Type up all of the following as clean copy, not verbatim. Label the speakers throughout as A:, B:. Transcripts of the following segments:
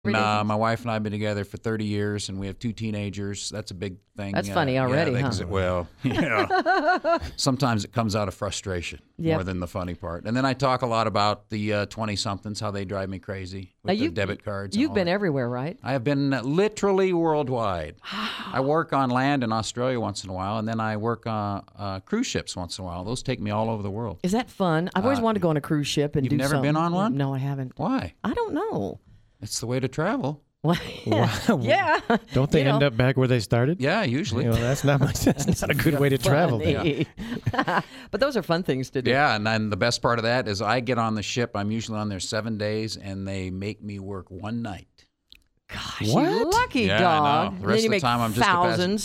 A: My wife and I have been together for 30 years, and we have 2 teenagers. That's a big thing.
B: That's funny already, huh?
A: Well, yeah. Sometimes it comes out of frustration more than the funny part. And then I talk a lot about the 20-somethings, how they drive me crazy with the debit cards.
B: You've been everywhere, right?
A: I have been literally worldwide. I work on land in Australia once in a while, and then I work on cruise ships once in a while. Those take me all over the world.
B: Is that fun? I've always wanted to go on a cruise ship and do something.
A: You've never been on one?
B: No, I haven't.
A: Why?
B: I don't know.
A: It's the way to travel.
B: Wow. Yeah.
C: Don't they end up back where they started?
A: Yeah, usually.
C: That's not a good way to travel.
B: Yeah. But those are fun things to do.
A: Yeah, and then the best part of that is I get on the ship. I'm usually on there 7 days, and they make me work one night.
B: Gosh, you lucky dog.
A: The rest of the time, I'm just
B: thousands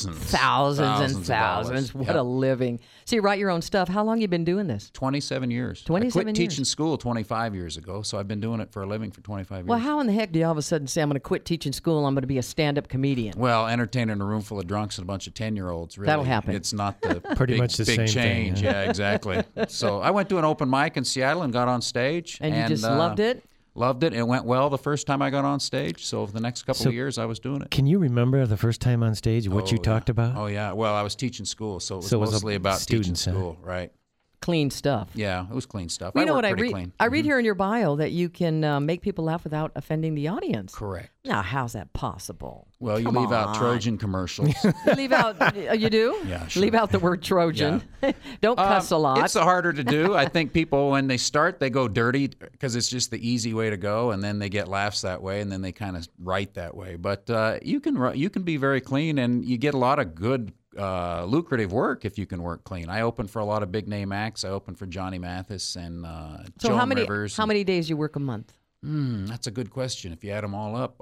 A: and
B: thousands. What a living. So you write your own stuff. How long have you been doing this?
A: 27 years.
B: 27
A: I quit
B: years.
A: teaching school 25 years ago, so I've been doing it for a living for 25 years.
B: Well, how in the heck do you all of a sudden say, I'm going to quit teaching school, I'm going to be a stand-up comedian?
A: Well, entertaining a room full of drunks and a bunch of 10-year-olds, really.
B: That'll happen.
A: It's not the
C: Pretty much the
A: big
C: same
A: change.
C: thing.
A: Yeah, exactly. So I went to an open mic in Seattle and got on stage.
B: And you just loved it?
A: Loved it. It went well the first time I got on stage. So for the next couple of years, I was doing it.
C: Can you remember the first time on stage, what you talked about?
A: Oh, yeah. Well, I was teaching school, so it was mostly about teaching school, right?
B: Clean stuff.
A: Yeah, it was clean stuff.
B: You know what I read?
A: Clean.
B: I read here in your bio that you can make people laugh without offending the audience.
A: Correct.
B: Now, how's that possible?
A: Well, you leave out Trojan commercials.
B: You leave out, you do?
A: Yeah, sure.
B: Leave out the word Trojan. Yeah. Don't cuss a lot.
A: It's harder to do. I think people, when they start, they go dirty because it's just the easy way to go, and then they get laughs that way, and then they kind of write that way. But you can be very clean, and you get a lot of good lucrative work if you can work clean. I open for a lot of big name acts. I open for Johnny Mathis and Joan Rivers.
B: How many days you work a month?
A: That's a good question. If you add them all up,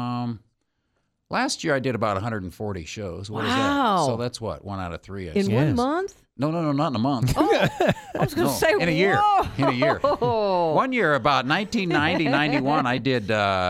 A: last year I did about 140 shows. What is that? So that's what, 1 out of 3.
B: In 1 month?
A: No, not in a month.
B: Oh, I was going to say,
A: in a year.
B: Whoa.
A: In a year. 1 year, about 1990, 91, I did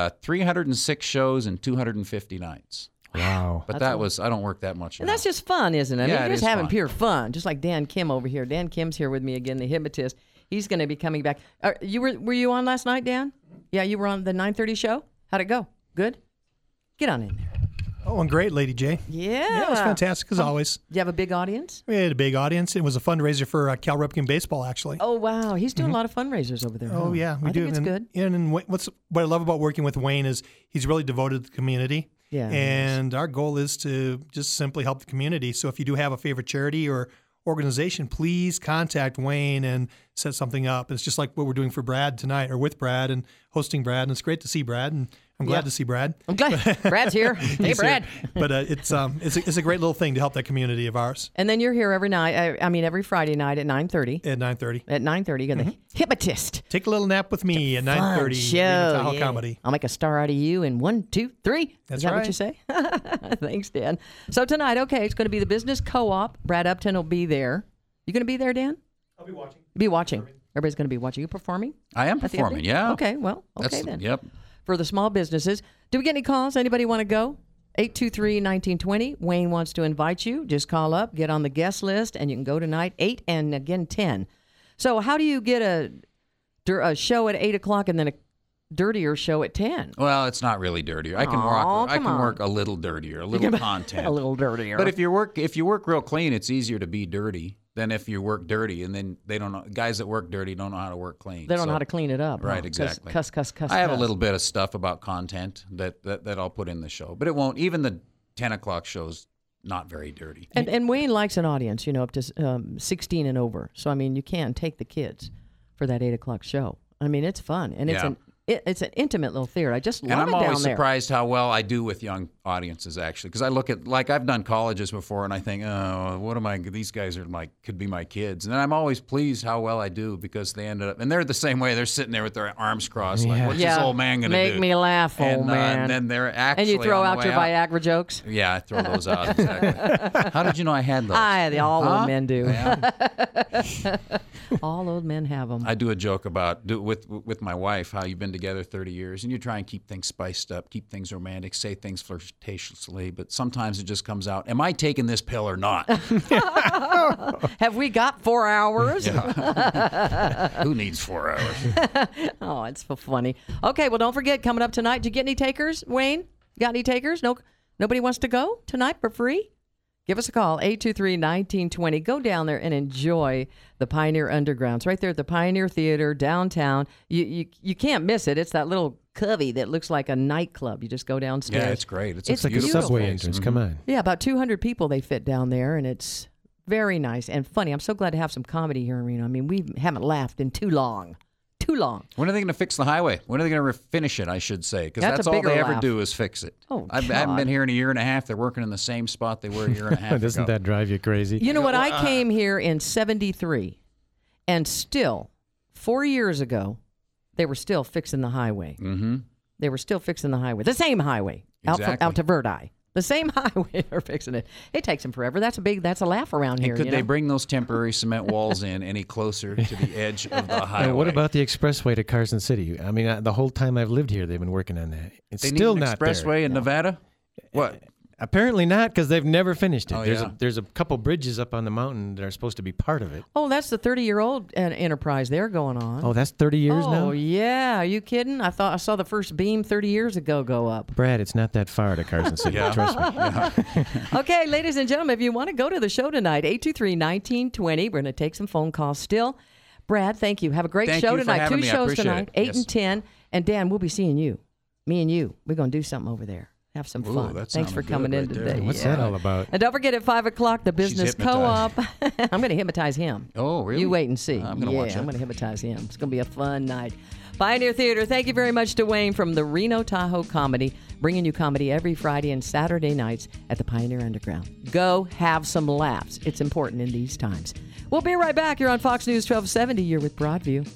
A: 306 shows and 250 nights.
C: Wow.
A: But that was, I don't work that much.
B: And that's just fun, isn't it? I mean, you're just having
A: fun.
B: pure fun, just like Dan Kim over here. Dan Kim's here with me again, the hypnotist. He's going to be coming back. Were you on last night, Dan? Yeah, you were on the 9:30 show? How'd it go? Good? Get on in there.
D: Oh, and great, Lady J.
B: Yeah.
D: It was fantastic, as always.
B: Do you have a big audience?
D: We had a big audience. It was a fundraiser for Cal Ripken Baseball, actually.
B: Oh, wow. He's doing a lot of fundraisers over there.
D: Oh, yeah, we
B: I
D: do.
B: think it's good.
D: And what I love about working with Wayne is he's really devoted to the community.
B: Yeah.
D: And our goal is to just simply help the community. So if you do have a favorite charity or organization, please contact Wayne and set something up. It's just like what we're doing for Brad tonight, or with Brad and hosting Brad. And it's great to see Brad, and I'm glad to see Brad.
B: I'm glad Brad's here. Hey, Brad.
D: Here. But it's a great little thing to help that community of ours.
B: And then you're here every night. I mean, every Friday night at 9:30.
D: At 9:30.
B: At 9:30, you got the hypnotist.
D: Take a little nap with me at 9:30.
B: Show,
D: Tahoe Comedy.
B: I'll make a star out of you in 1, 2, 3.
D: That's
B: Is that
D: right.
B: what you say? Thanks, Dan. So tonight, okay, it's going to be the business co-op. Brad Upton will be there. You going to be there, Dan?
D: I'll be watching.
B: Be watching. Everybody's going to be watching. You performing?
A: I am performing, yeah.
B: Okay, well, okay then.
A: Yep.
B: For the small businesses. Do we get any calls? Anybody want to go? 823-1920. Wayne wants to invite you. Just call up, get on the guest list, and you can go tonight, 8 and again 10. So how do you get a show at 8 o'clock and then a dirtier show at 10?
A: Well, it's not really dirtier. I can work a little dirtier, a little content.
B: A little dirtier.
A: But if you work real clean, it's easier to be dirty than if you work dirty, and then they don't know. Guys that work dirty don't know how to work clean.
B: They don't know how to clean it up.
A: Right,
B: huh?
A: exactly.
B: Cuss.
A: I have a little bit of stuff about content that I'll put in the show, but it won't. Even the 10 o'clock show's not very dirty.
B: And Wayne likes an audience, up to 16 and over. So I mean, you can take the kids for that 8 o'clock show. I mean, it's fun, and it's an intimate little theater. I just love it down there.
A: And I'm always surprised how well I do with young audiences, actually, because I look at, like, I've done colleges before, and I think, oh, what am I? These guys are could be my kids, and then I'm always pleased how well I do because they ended up, and they're the same way. They're sitting there with their arms crossed, like, what's this old man gonna do?
B: Make me laugh, old man.
A: And then they're actually
B: and you throw
A: on
B: out
A: the
B: your
A: way out.
B: Viagra jokes.
A: Yeah, I throw those out. Exactly. How did you know I had those?
B: All old men do.
A: Yeah.
B: All old men have them.
A: I do a joke about with my wife how you've been together 30 years and you try and keep things spiced up, keep things romantic, say things flirtatiously, but sometimes it just comes out, am I taking this pill or not?
B: Have we got 4 hours?
A: Yeah. Who needs 4 hours?
B: Oh, it's so funny. Okay, well, don't forget, coming up tonight, did you get any takers, Wayne? Got any takers? No, nobody wants to go tonight for free? Give us a call, 823-1920. Go down there and enjoy the Pioneer Underground. It's right there at the Pioneer Theater downtown. You can't miss it. It's that little cubby that looks like a nightclub. You just go downstairs.
A: Yeah, it's great.
C: It's like a subway entrance. Come on.
B: Yeah, about 200 people they fit down there, and it's very nice and funny. I'm so glad to have some comedy here in Reno. I mean, we haven't laughed in too long. When
A: are they going to fix the highway? When are they going to finish it, I should say? Because that's all they ever do is fix it.
B: Oh,
A: I haven't been here in a year and a half. They're working in the same spot they were a year and a half ago.
C: Doesn't that drive you crazy?
B: You know what? I came here in 73, and still, 4 years ago, they were still fixing the highway.
A: Mm-hmm.
B: They were still fixing the highway. The same highway.
A: Exactly.
B: Out to Verdi. The same highway they're fixing it. It takes them forever. That's a laugh around here.
A: And could they bring those temporary cement walls in any closer to the edge of the highway?
C: And what about the expressway to Carson City? I mean, the whole time I've lived here, they've been working on that. It's
A: they
C: still
A: need an
C: not there.
A: expressway in Nevada? What?
C: Apparently not, because they've never finished it.
A: Oh,
C: There's a couple bridges up on the mountain that are supposed to be part of it.
B: Oh, that's the 30-year-old enterprise they're going on.
C: Oh, that's 30 years now?
B: Oh, yeah. Are you kidding? I thought I saw the first beam 30 years ago go up.
C: Brad, it's not that far to Carson City. Trust me.
A: Yeah.
B: Okay, ladies and gentlemen, if you want to go to the show tonight, 823-1920. We're going to take some phone calls still. Brad, thank you. Have a great show tonight. 2 shows tonight, 8 and 10. And Dan, we'll be seeing you. Me and you. We're going to do something over there. Have some fun. Thanks for coming in today.
C: What's that all about?
B: And don't forget at 5 o'clock, the Business Co-op. I'm going to hypnotize him.
A: Oh, really?
B: You wait and see.
A: I'm going to watch it.
B: I'm going to hypnotize him. It's going to be a fun night. Pioneer Theater, thank you very much to Wayne from the Reno Tahoe Comedy, bringing you comedy every Friday and Saturday nights at the Pioneer Underground. Go have some laughs. It's important in these times. We'll be right back. You're on Fox News 1270. You're with Broadview.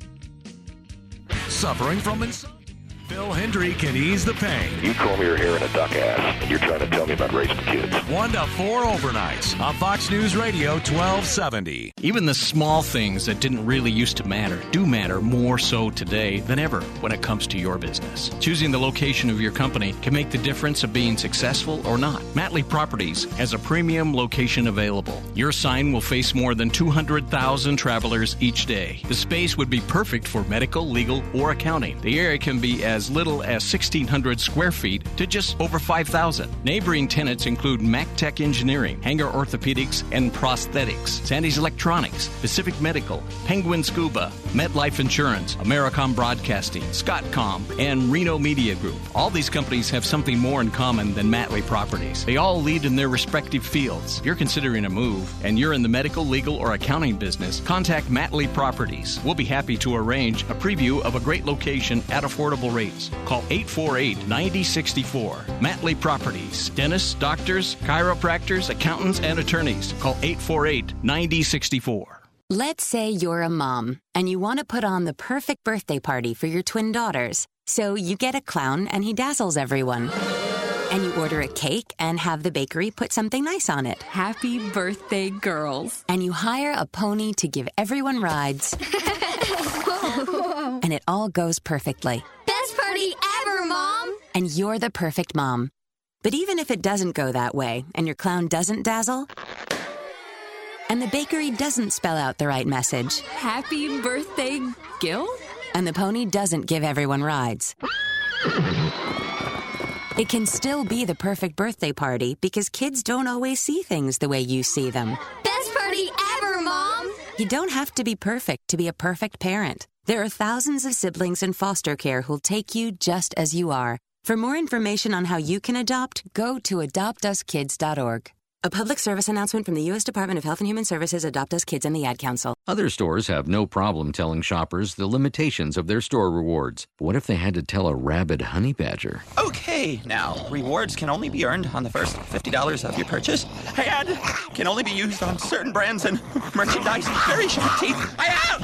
E: Suffering from insomnia? Phil Hendry can ease the pain.
F: You told me you're hearing a duck ass, and you're trying to tell me about raising kids.
E: 1 to 4 overnights on Fox News Radio 1270.
G: Even the small things that didn't really used to matter do matter more so today than ever when it comes to your business. Choosing the location of your company can make the difference of being successful or not. Matley Properties has a premium location available. Your sign will face more than 200,000 travelers each day. The space would be perfect for medical, legal, or accounting. The area can be as little as 1,600 square feet to just over 5,000. Neighboring tenants include MacTech Engineering, Hanger Orthopedics and Prosthetics, Sandy's Electronics, Pacific Medical, Penguin Scuba, MetLife Insurance, Americom Broadcasting, Scottcom, and Reno Media Group. All these companies have something more in common than Matley Properties. They all lead in their respective fields. If you're considering a move and you're in the medical, legal, or accounting business, contact Matley Properties. We'll be happy to arrange a preview of a great location at affordable rates. Call 848-9064. Matley Properties. Dentists, doctors, chiropractors, accountants, and attorneys. Call 848-9064.
H: Let's say you're a mom and you want to put on the perfect birthday party for your twin daughters. So you get a clown and he dazzles everyone. And you order a cake and have the bakery put something nice on it.
I: Happy birthday, girls.
H: And you hire a pony to give everyone rides. And it all goes perfectly.
I: Best party ever, Mom!
H: And you're the perfect mom. But even if it doesn't go that way, and your clown doesn't dazzle, and the bakery doesn't spell out the right message,
I: Happy birthday, Gil?
H: And the pony doesn't give everyone rides, it can still be the perfect birthday party because kids don't always see things the way you see them.
I: Best party ever, Mom!
H: You don't have to be perfect to be a perfect parent. There are thousands of siblings in foster care who'll take you just as you are. For more information on how you can adopt, go to adoptuskids.org. A public service announcement from the U.S. Department of Health and Human Services, Adopt Us Kids, and the Ad Council.
J: Other stores have no problem telling shoppers the limitations of their store rewards. But what if they had to tell a rabid honey badger?
K: Okay, now, rewards can only be earned on the first $50 of your purchase and can only be used on certain brands and merchandise. Very sharp teeth.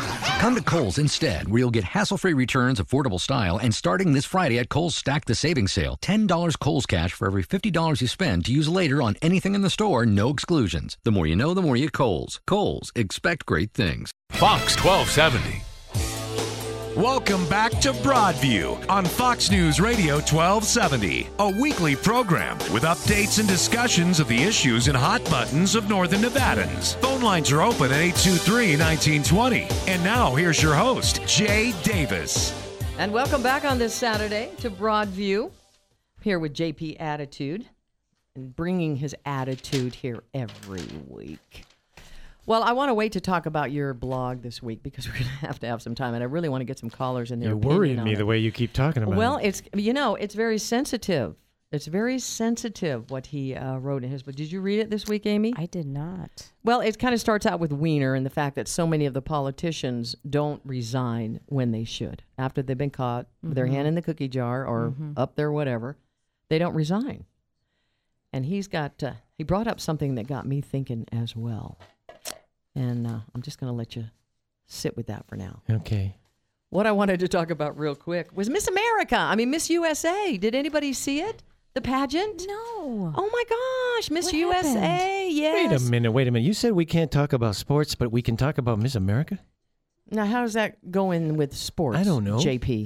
L: Come to Kohl's instead, where you'll get hassle-free returns, affordable style, and starting this Friday at Kohl's Stack the Savings Sale, $10 Kohl's Cash for every $50 you spend to use later on anything in the store, no exclusions. The more you know, the more you Kohl's. Kohl's, expect great things.
E: Fox 1270. Welcome back to Broadview on Fox News Radio 1270, a weekly program with updates and discussions of the issues and hot buttons of Northern Nevadans. Phone lines are open at 823-1920. And now here's your host, Jay Davis.
B: And welcome back on this Saturday to Broadview. Here with JP Attitude and bringing his attitude here every week. Well, I want to wait to talk about your blog this week because we're going to have some time, and I really want to get some callers in there.
C: You're worrying me the way you keep talking about
B: it.
C: it.
B: It's very sensitive. It's very sensitive what he wrote in his book. Did you read it this week, Amy?
M: I did not.
B: Well, it kind of starts out with Weiner and the fact that so many of the politicians don't resign when they should. After they've been caught with their hand in the cookie jar or up there, whatever, they don't resign. And he brought up something that got me thinking as well. And I'm just going to let you sit with that for now.
C: Okay.
B: What I wanted to talk about real quick was Miss America. I mean, Miss USA. Did anybody see it? The pageant?
M: No.
B: Oh, my gosh. Miss
M: What
B: USA.
M: happened?
B: Yes.
C: Wait a minute. You said we can't talk about sports, but we can talk about Miss America?
B: Now, how does that go in with sports?
C: I don't know.
B: JP.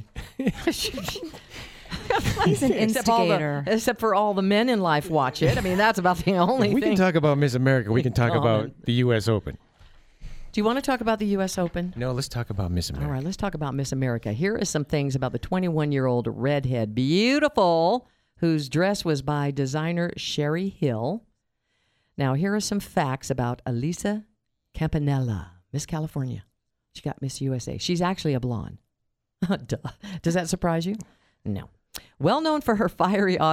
M: He's an instigator.
B: Except for all the men in life watch it. I mean, that's about the only
C: We
B: thing.
C: can talk about Miss America. We can talk about the U.S. Open.
B: Do you want to talk about the U.S. Open?
C: No, let's talk about Miss America.
B: All right, let's talk about Miss America. Here are some things about the 21-year-old redhead, beautiful, whose dress was by designer Sherry Hill. Now, here are some facts about Elisa Campanella, Miss California. She got Miss USA. She's actually a blonde. Duh. Does that surprise you? No. Well known for her fiery